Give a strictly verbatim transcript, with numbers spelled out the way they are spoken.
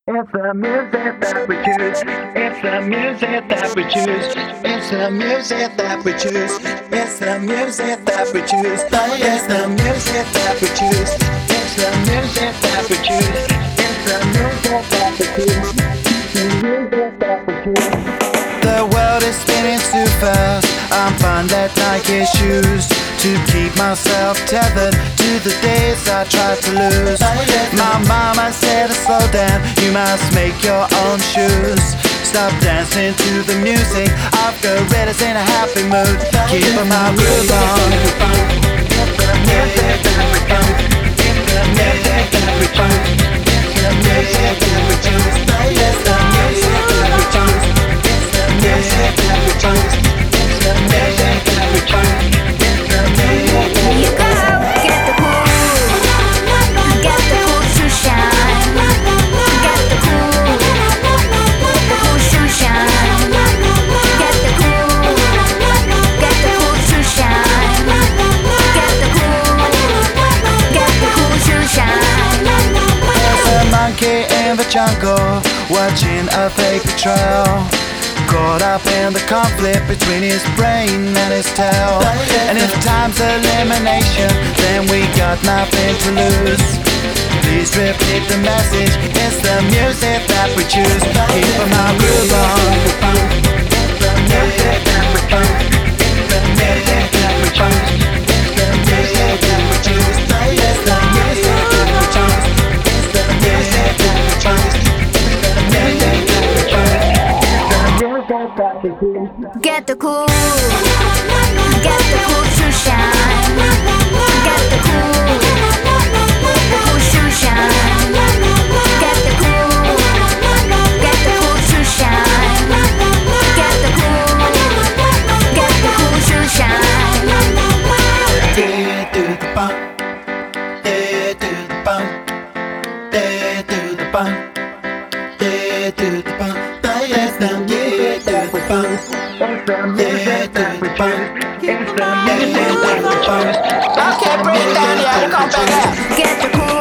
It's the music that we choose. It's the music that we choose. It's the music that we choose. It's the music that we choose. It's the music that we choose. It's the music that we choose. It's the music that we choose. The music that we choose. The world is spinning too fast. I'm fine that Nike shoes to keep myself tethered to the days I tried to lose. My mama said to slow down, you must make your own shoes. Stop dancing to the music, I've got gorillas in a happy mood. Keep my groove on. It's the music that we choose. It's the music that we choose. It's the music that we choose. It's the music that we choose. It's the music that we choose. It's the music that we choose. You go, get the cool, get the cool to shine, get the cool, the cool to shine, get the cool, get the cool to shine, get the cool, get the cool to shine. There's a monkey in the jungle, watching a paper trail, caught up in the conflict between his brain and his tail. And if time's elimination, then we got nothing to lose. Please repeat the message, it's the music that we choose. Keep my groove on. It's the music that we choose. It's the music that we choose. It's the music that we choose. It's the music that we choose. It's the music that we choose. It's the music that we choose. Get the cool, get the cool to shine, get the cool, the cool to shine, get the cool, get the cool to shine, get the cool, get the cool to shine. Day to the bump, day to the bump, day to the bump, day to the bump. It's the music that we choose. It's the music that we choose. It's the music that we choose. I can't breathe down here, come back out. Get the cool.